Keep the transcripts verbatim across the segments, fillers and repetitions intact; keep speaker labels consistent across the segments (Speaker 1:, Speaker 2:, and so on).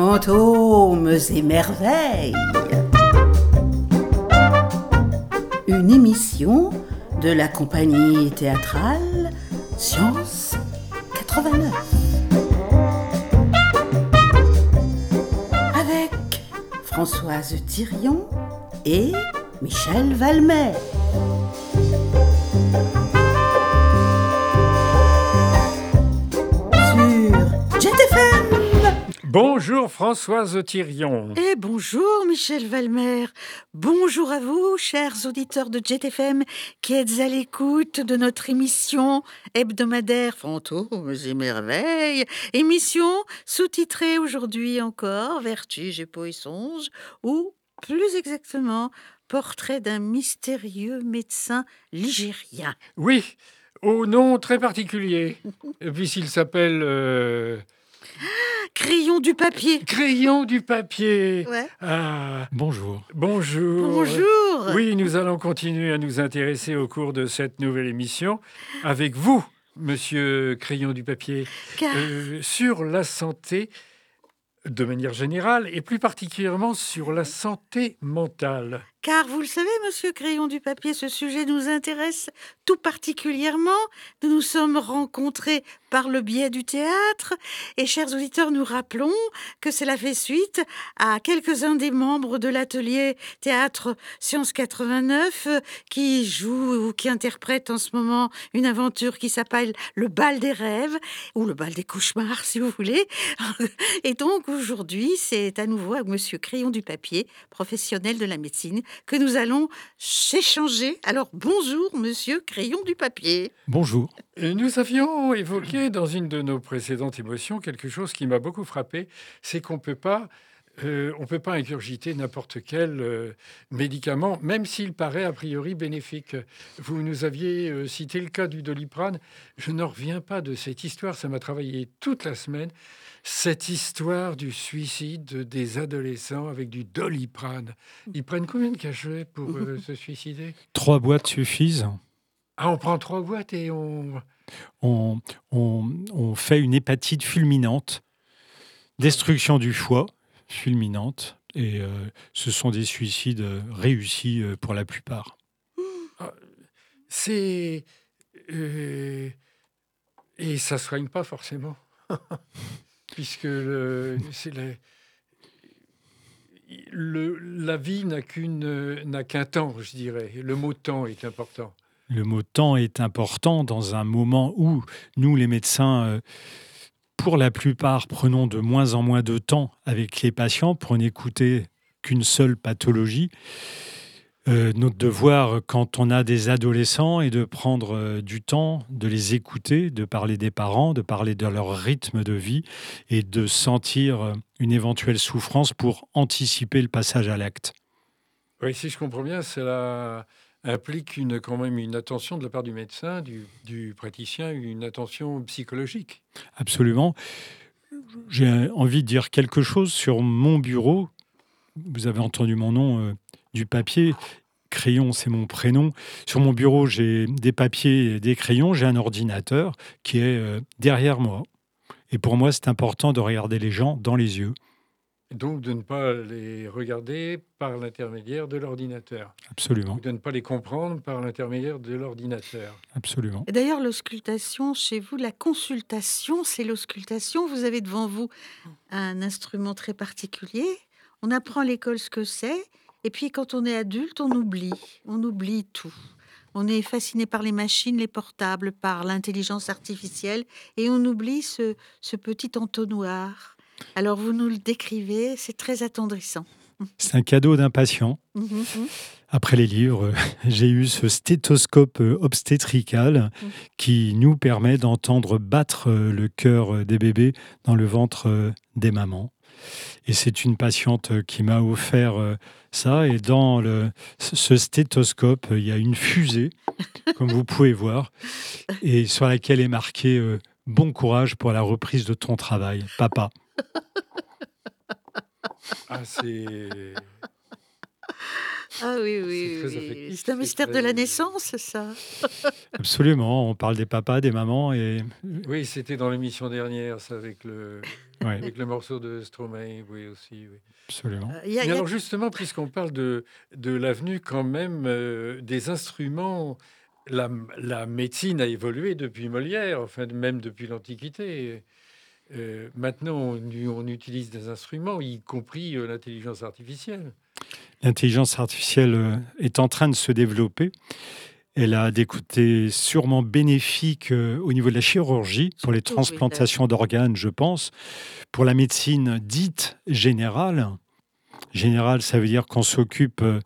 Speaker 1: Fantômes et merveilles. Une émission de la compagnie théâtrale Science quatre-vingt-neuf. Avec Françoise Thirion et Michel Valmer.
Speaker 2: Bonjour Françoise Thirion.
Speaker 3: Et bonjour Michel Valmer. Bonjour à vous, chers auditeurs de Jet F M, qui êtes à l'écoute de notre émission hebdomadaire Fantômes et merveilles. Émission sous-titrée aujourd'hui encore Vertige et Poissonges, ou plus exactement Portrait d'un mystérieux médecin ligérien.
Speaker 2: Oui, au nom très particulier, puisqu'il s'appelle... Euh...
Speaker 3: Crayon du papier.
Speaker 2: Crayon du papier.
Speaker 3: Ouais.
Speaker 2: Ah,
Speaker 4: bonjour.
Speaker 2: Bonjour.
Speaker 3: Bonjour.
Speaker 2: Oui, nous allons continuer à nous intéresser au cours de cette nouvelle émission avec vous, monsieur Crayon du papier,
Speaker 3: Car...
Speaker 2: euh, sur la santé de manière générale et plus particulièrement sur la santé mentale.
Speaker 3: Car vous le savez, monsieur Crayon du papier, ce sujet nous intéresse tout particulièrement. Nous nous sommes rencontrés par le biais du théâtre et, chers auditeurs, nous rappelons que cela fait suite à quelques-uns des membres de l'atelier Théâtre Science quatre-vingt-neuf qui jouent ou qui interprètent en ce moment une aventure qui s'appelle Le bal des rêves ou Le bal des cauchemars, si vous voulez. Et donc, aujourd'hui, c'est à nouveau avec monsieur Crayon du papier, professionnel de la médecine, que nous allons s'échanger. Alors, bonjour, monsieur Crayon du papier.
Speaker 4: Bonjour.
Speaker 2: Et nous avions évoqué dans une de nos précédentes émotions quelque chose qui m'a beaucoup frappé, c'est qu'on peut pas, euh, on peut pas ingurgiter n'importe quel euh, médicament, même s'il paraît a priori bénéfique. Vous nous aviez euh, cité le cas du Doliprane. Je n'en reviens pas de cette histoire, ça m'a travaillé toute la semaine. Cette histoire du suicide des adolescents avec du Doliprane. Ils prennent combien de cachets pour euh, se suicider ?
Speaker 4: Trois boîtes suffisent.
Speaker 2: Ah, on prend trois boîtes et on...
Speaker 4: On, on, on fait une hépatite fulminante, destruction du foie fulminante, et euh, ce sont des suicides réussis euh, pour la plupart.
Speaker 2: Ah, c'est... Euh, et ça ne se soigne pas forcément. Puisque le, c'est la, le, la vie n'a, qu'une, n'a qu'un temps, je dirais. Le mot temps est important.
Speaker 4: Le mot temps est important dans un moment où nous, les médecins, euh, pour la plupart, prenons de moins en moins de temps avec les patients pour n'écouter qu'une seule pathologie. Euh, notre devoir, quand on a des adolescents, est de prendre euh, du temps, de les écouter, de parler des parents, de parler de leur rythme de vie et de sentir euh, une éventuelle souffrance pour anticiper le passage à l'acte.
Speaker 2: Oui, si je comprends bien, cela implique une, quand même une attention de la part du médecin, du, du praticien, une attention psychologique.
Speaker 4: Absolument. J'ai envie de dire quelque chose sur mon bureau. Vous avez entendu mon nom euh, du papier. Crayon, c'est mon prénom. Sur mon bureau, j'ai des papiers et des crayons. J'ai un ordinateur qui est euh, derrière moi. Et pour moi, c'est important de regarder les gens dans les yeux.
Speaker 2: Donc, de ne pas les regarder par l'intermédiaire de l'ordinateur.
Speaker 4: Absolument.
Speaker 2: Ou de ne pas les comprendre par l'intermédiaire de l'ordinateur.
Speaker 4: Absolument.
Speaker 3: Et d'ailleurs, l'auscultation, chez vous, la consultation, c'est l'auscultation. Vous avez devant vous un instrument très particulier. On apprend à l'école ce que c'est. Et puis, quand on est adulte, on oublie. On oublie tout. On est fasciné par les machines, les portables, par l'intelligence artificielle. Et on oublie ce, ce petit entonnoir. Alors, vous nous le décrivez, c'est très attendrissant.
Speaker 4: C'est un cadeau d'un patient.
Speaker 3: Mmh.
Speaker 4: Après les livres, j'ai eu ce stéthoscope obstétrical mmh. qui nous permet d'entendre battre le cœur des bébés dans le ventre des mamans. Et c'est une patiente qui m'a offert ça. Et dans le, ce stéthoscope, il y a une fusée, comme vous pouvez voir, et sur laquelle est marqué euh, « Bon courage pour la reprise de ton travail, papa ».
Speaker 2: Ah, c'est...
Speaker 3: Ah oui,
Speaker 2: C'est
Speaker 3: oui,
Speaker 2: très
Speaker 3: oui.
Speaker 2: affectif,
Speaker 3: C'est un
Speaker 2: c'est
Speaker 3: mystère de
Speaker 2: très-
Speaker 3: la naissance, ça.
Speaker 4: Absolument. On parle des papas, des mamans et
Speaker 2: Oui, c'était dans l'émission dernière, ça, avec le,
Speaker 4: ouais,
Speaker 2: avec le morceau de Stromae, oui, aussi. Oui.
Speaker 4: absolument.
Speaker 3: Euh, il y a-
Speaker 2: Mais
Speaker 3: il y a-
Speaker 2: alors, justement, puisqu'on parle de, de l'avenue quand même euh, des instruments, la, la médecine a évolué depuis Molière, enfin, même depuis l'Antiquité. Euh, maintenant, on, on utilise des instruments, y compris euh, l'intelligence artificielle.
Speaker 4: L'intelligence artificielle euh, est en train de se développer. Elle a des côtés sûrement bénéfiques euh, au niveau de la chirurgie, pour les
Speaker 3: Surtout, oui,
Speaker 4: transplantations d'organes, je pense. Pour la médecine dite générale, générale, ça veut dire qu'on s'occupe, euh,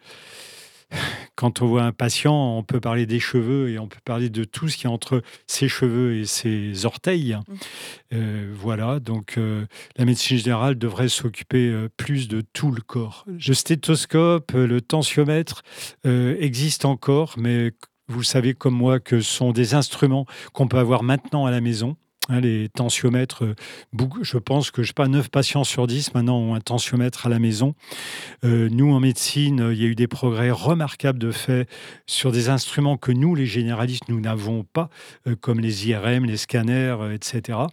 Speaker 4: quand on voit un patient, on peut parler des cheveux et on peut parler de tout ce qui est entre ses cheveux et ses orteils.
Speaker 3: Mm.
Speaker 4: Euh, voilà, donc euh, la médecine générale devrait s'occuper euh, plus de tout le corps. Le stéthoscope, euh, le tensiomètre euh, existent encore, mais vous savez comme moi que ce sont des instruments qu'on peut avoir maintenant à la maison. Hein, les tensiomètres, euh, beaucoup- je pense que je sais pas, neuf patients sur dix maintenant ont un tensiomètre à la maison. Euh, nous, en médecine, euh, il y a eu des progrès remarquables de fait sur des instruments que nous, les généralistes, nous n'avons pas, euh, comme les I R M, les scanners, euh, et cetera.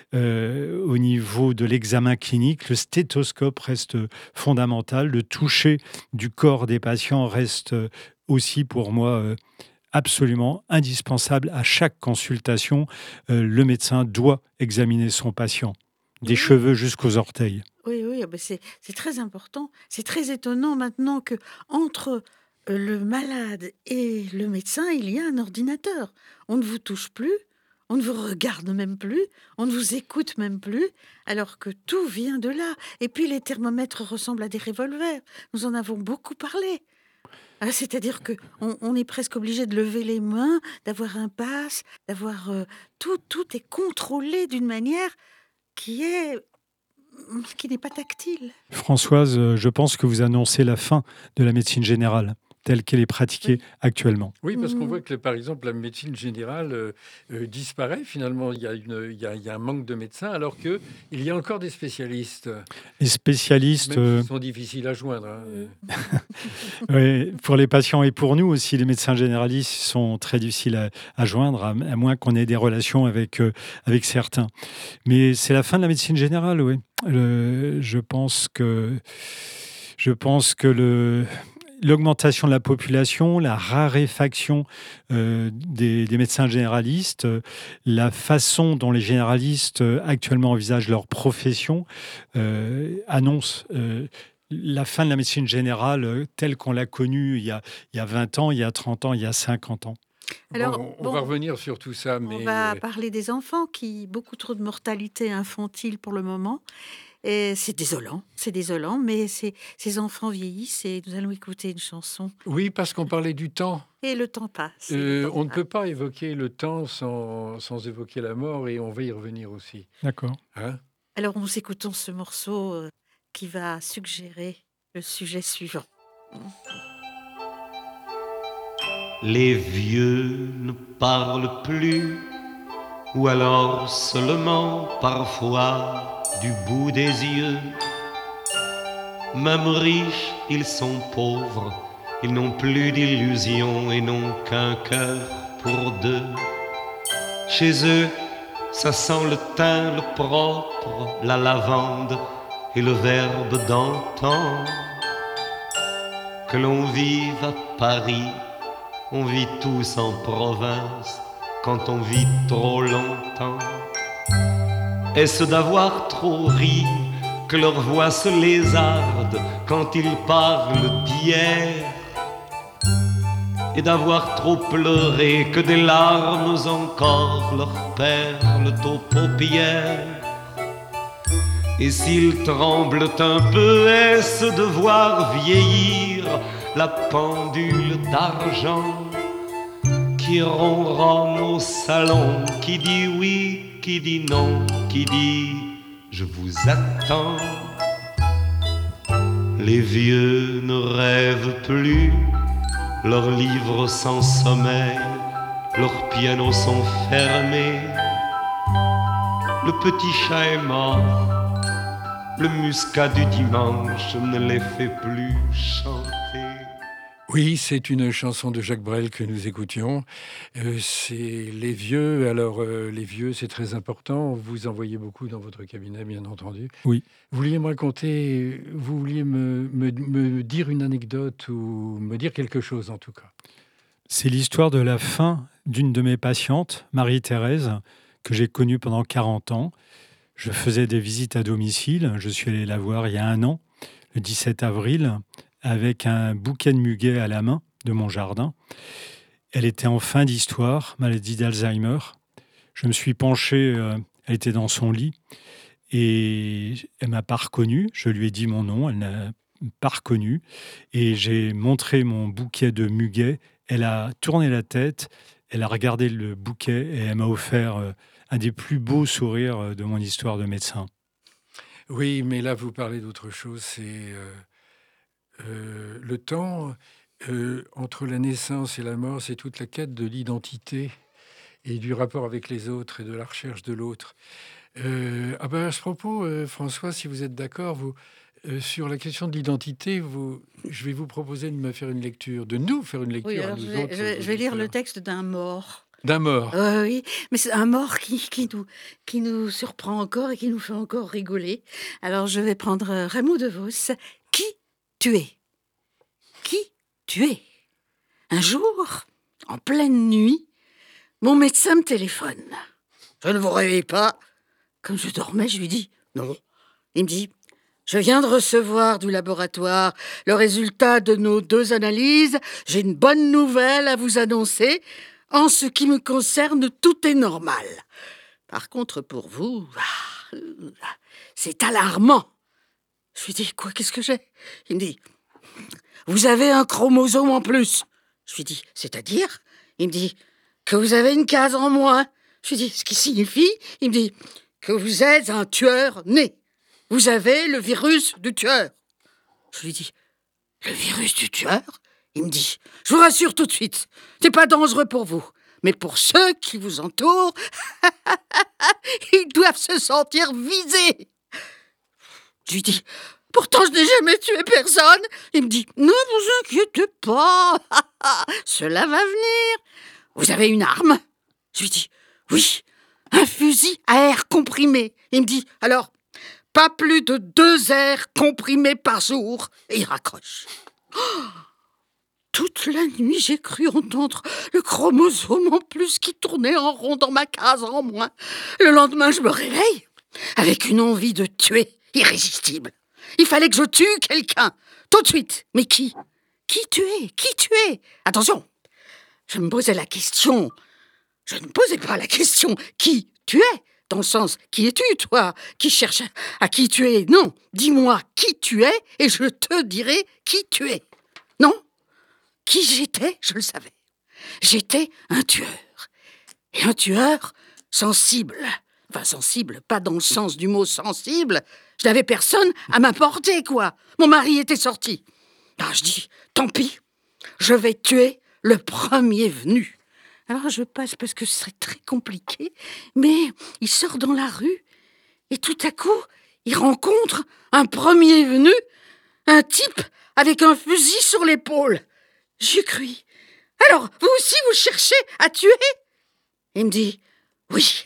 Speaker 4: Euh, au niveau de l'examen clinique, le stéthoscope reste fondamental. Le toucher du corps des patients reste euh, aussi pour moi euh, absolument indispensable à chaque consultation. Euh, le médecin doit examiner son patient, des
Speaker 3: Oui.
Speaker 4: cheveux jusqu'aux orteils.
Speaker 3: Oui, oui, ah ben c'est c'est très important. C'est très étonnant maintenant que entre euh, le malade et le médecin, il y a un ordinateur. On ne vous touche plus, on ne vous regarde même plus, on ne vous écoute même plus, alors que tout vient de là. Et puis les thermomètres ressemblent à des revolvers. Nous en avons beaucoup parlé. Ah, c'est-à-dire que on, on est presque obligé de lever les mains, d'avoir un pass, d'avoir euh, tout, tout est contrôlé d'une manière qui est qui n'est pas tactile.
Speaker 4: Françoise, euh, je pense que vous annoncez la fin de la médecine générale telle qu'elle est pratiquée
Speaker 3: Oui.
Speaker 4: actuellement.
Speaker 2: Oui, parce qu'on
Speaker 3: Mm.
Speaker 2: voit que, par exemple, la médecine générale euh, euh, disparaît. Finalement, il y, a une, il, y a, il y a un manque de médecins, alors qu'il y a encore des spécialistes,
Speaker 4: Les spécialistes,
Speaker 2: même
Speaker 4: euh,
Speaker 2: s'ils sont difficiles à joindre. Hein.
Speaker 4: ouais, pour les patients et pour nous aussi, les médecins généralistes sont très difficiles à, à joindre, à, à moins qu'on ait des relations avec, euh, avec certains. Mais c'est la fin de la médecine générale, oui. Le- je pense que, je pense que le, l'augmentation de la population, la raréfaction euh, des, des médecins généralistes, euh, la façon dont les généralistes euh, actuellement envisagent leur profession euh, annonce euh, la fin de la médecine générale euh, telle qu'on l'a connue il y a, il y a vingt ans, il y a trente ans, il y a cinquante ans.
Speaker 3: Alors,
Speaker 2: Bon, on
Speaker 3: bon,
Speaker 2: va revenir sur tout ça, mais
Speaker 3: on va
Speaker 2: euh,
Speaker 3: parler des enfants qui beaucoup trop de mortalité infantile pour le moment. Et c'est désolant, c'est désolant, mais c'est, ces enfants vieillissent et nous allons écouter une chanson.
Speaker 2: oui, parce qu'on parlait du temps.
Speaker 3: Et le temps passe. et le
Speaker 2: Euh,
Speaker 3: temps
Speaker 2: on ne
Speaker 3: passe.
Speaker 2: peut pas évoquer le temps sans, sans évoquer la mort, et on va y revenir aussi.
Speaker 4: D'accord.
Speaker 2: Hein.
Speaker 3: Alors nous écoutons ce morceau euh, qui va suggérer le sujet suivant.
Speaker 5: Les vieux ne parlent plus, ou alors seulement parfois du bout des yeux. Même riches, ils sont pauvres, ils n'ont plus d'illusions et n'ont qu'un cœur pour deux. Chez eux, ça sent le thym, le propre, la lavande et le verbe d'antan. Que l'on vive à Paris, on vit tous en province quand on vit trop longtemps. Est-ce d'avoir trop ri que leur voix se lézarde quand ils parlent d'hier, et d'avoir trop pleuré que des larmes encore leur perlent aux paupières? Et s'ils tremblent un peu, est-ce de voir vieillir la pendule d'argent qui ronronne au salon, qui dit oui, qui dit non, qui dit je vous attends? Les vieux ne rêvent plus, leurs livres sans sommeil, leurs pianos sont fermés. Le petit chat est mort, le muscat du dimanche ne les fait plus chanter.
Speaker 2: Oui, c'est une chanson de Jacques Brel que nous écoutions. Euh, c'est les vieux. Alors, euh, les vieux, c'est très important. Vous en voyez beaucoup dans votre cabinet, bien entendu.
Speaker 4: Oui.
Speaker 2: Vous vouliez me raconter, vous vouliez me, me, me dire une anecdote ou me dire quelque chose, en tout cas.
Speaker 4: C'est l'histoire de la fin d'une de mes patientes, Marie-Thérèse, que j'ai connue pendant quarante ans. Je faisais des visites à domicile. Je suis allé la voir il y a un an, le dix-sept avril, avec un bouquet de muguet à la main de mon jardin. Elle était en fin d'histoire, maladie d'Alzheimer. Je me suis penché, euh, elle était dans son lit et elle m'a pas reconnu. Je lui ai dit mon nom, elle n'a pas reconnu. Et j'ai montré mon bouquet de muguet. Elle a tourné la tête, elle a regardé le bouquet et elle m'a offert euh, un des plus beaux sourires euh, de mon histoire de médecin.
Speaker 2: Oui, mais là, vous parlez d'autre chose. C'est euh, euh, le temps euh, entre la naissance et la mort, c'est toute la quête de l'identité et du rapport avec les autres et de la recherche de l'autre. Euh, ah ben, à ce propos, euh, François, si vous êtes d'accord, vous, euh, sur la question de l'identité, vous, je vais vous proposer de me faire une lecture, de nous faire une lecture.
Speaker 3: Oui,
Speaker 2: à
Speaker 3: alors
Speaker 2: nous
Speaker 3: je vais,
Speaker 2: autres
Speaker 3: je vais- je vais lire le
Speaker 2: auditeurs.
Speaker 3: texte d'un mort.
Speaker 2: D'un mort.
Speaker 3: Euh, oui, mais c'est un mort qui, qui, nous, qui nous surprend encore et qui nous fait encore rigoler. Alors je vais prendre euh, Raymond DeVos. Qui tu es? Qui tu es? Un jour, en pleine nuit, mon médecin me téléphone. Je ne vous réveille pas. Comme je dormais, je lui dis non. Il me dit je viens de recevoir du laboratoire le résultat de nos deux analyses. J'ai une bonne nouvelle à vous annoncer. En ce qui me concerne, tout est normal. Par contre, pour vous, ah, c'est alarmant. Je lui dis quoi, qu'est-ce que j'ai? Il me dit vous avez un chromosome en plus. Je lui dis c'est-à-dire? Il me dit que vous avez une case en moins. Je lui dis ce qui signifie? Il me dit que vous êtes un tueur né. Vous avez le virus du tueur. Je lui dis le virus du tueur? Il me dit je vous rassure tout de suite, c'est pas dangereux pour vous. Mais pour ceux qui vous entourent, ils doivent se sentir visés. Je lui dis pourtant je n'ai jamais tué personne. Il me dit ne vous inquiétez pas, cela va venir. Vous avez une arme? Je lui dis oui, un fusil à air comprimé. Il me dit alors pas plus de deux airs comprimés par jour. Et il raccroche. Oh, toute la nuit, j'ai cru entendre le chromosome en plus qui tournait en rond dans ma case en moins. Le lendemain, je me réveille avec une envie de tuer irrésistible. Il fallait que je tue quelqu'un, tout de suite. Mais qui? Qui tu es? Qui tu es? Attention, je me posais la question. Je ne posais pas la question qui tu es, dans le sens qui es-tu, toi, qui cherche à qui tu es. Non, dis-moi qui tu es et je te dirai qui tu es. Non? Qui j'étais, je le savais. J'étais un tueur. Et un tueur sensible. Enfin, sensible, pas dans le sens du mot sensible. Je n'avais personne à m'apporter, quoi. Mon mari était sorti. Alors je dis, tant pis, je vais tuer le premier venu. Alors je passe parce que ce serait très compliqué, mais il sort dans la rue et tout à coup, il rencontre un premier venu, un type avec un fusil sur l'épaule. J'ai cru. Alors, vous aussi, vous cherchez à tuer? Il me dit, oui,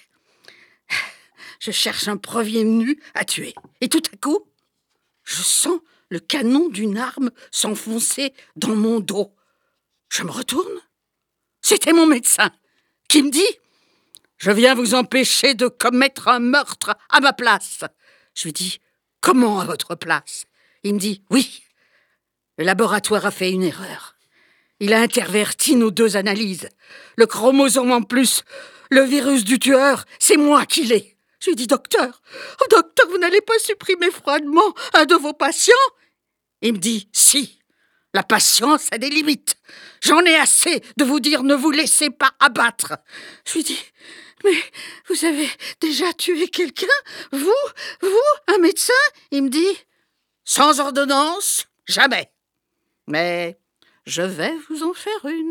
Speaker 3: je cherche un premier venu à tuer. Et tout à coup, je sens le canon d'une arme s'enfoncer dans mon dos. Je me retourne. C'était mon médecin qui me dit « Je viens vous empêcher de commettre un meurtre à ma place. » Je lui dis « Comment à votre place ?» Il me dit « Oui, le laboratoire a fait une erreur. Il a interverti nos deux analyses. Le chromosome en plus, le virus du tueur, c'est moi qui l'ai. » Je lui dis « Docteur, oh docteur, vous n'allez pas supprimer froidement un de vos patients ?» Il me dit « Si. La patience a des limites. J'en ai assez de vous dire ne vous laissez pas abattre. » Je lui dis « Mais vous avez déjà tué quelqu'un? Vous? Vous? Un médecin ?» Il me dit « Sans ordonnance, jamais. Mais je vais vous en faire une. »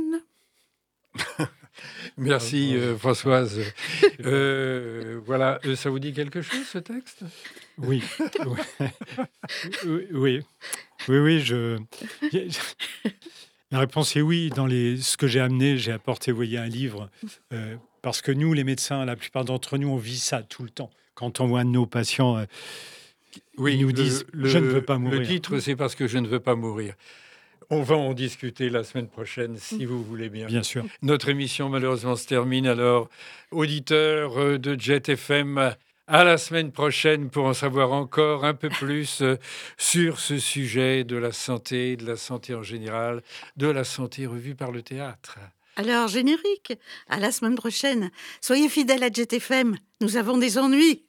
Speaker 2: Merci euh, Françoise. Euh, voilà, Euh, ça vous dit quelque chose ce texte?
Speaker 4: Oui. oui. Oui. Oui, oui, je... La réponse est oui. Dans les... ce que j'ai amené, j'ai apporté, vous voyez, un livre. Euh, parce que nous, les médecins, la plupart d'entre nous, on vit ça tout le temps. Quand on voit nos patients, euh,
Speaker 2: oui,
Speaker 4: ils nous
Speaker 2: le,
Speaker 4: disent
Speaker 2: le,
Speaker 4: « je ne veux pas mourir ».
Speaker 2: Le titre, c'est parce que je ne veux pas mourir. On va en discuter la semaine prochaine, si vous voulez bien.
Speaker 4: Bien sûr.
Speaker 2: Notre émission, malheureusement, se termine. Alors, auditeurs de Jet F M, à la semaine prochaine pour en savoir encore un peu plus sur ce sujet de la santé, de la santé en général, de la santé revue par le théâtre.
Speaker 3: Alors, générique, à la semaine prochaine. Soyez fidèles à Jet F M, nous avons des ennuis.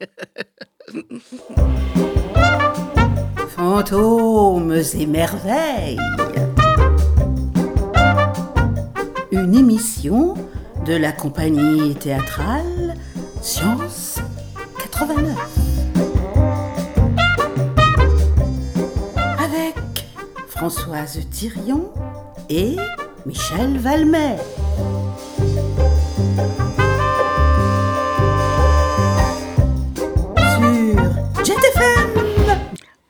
Speaker 1: Fantômes et merveilles. Une émission de la compagnie théâtrale Science quatre-vingt-neuf. Avec Françoise Thirion et Michel Valmet.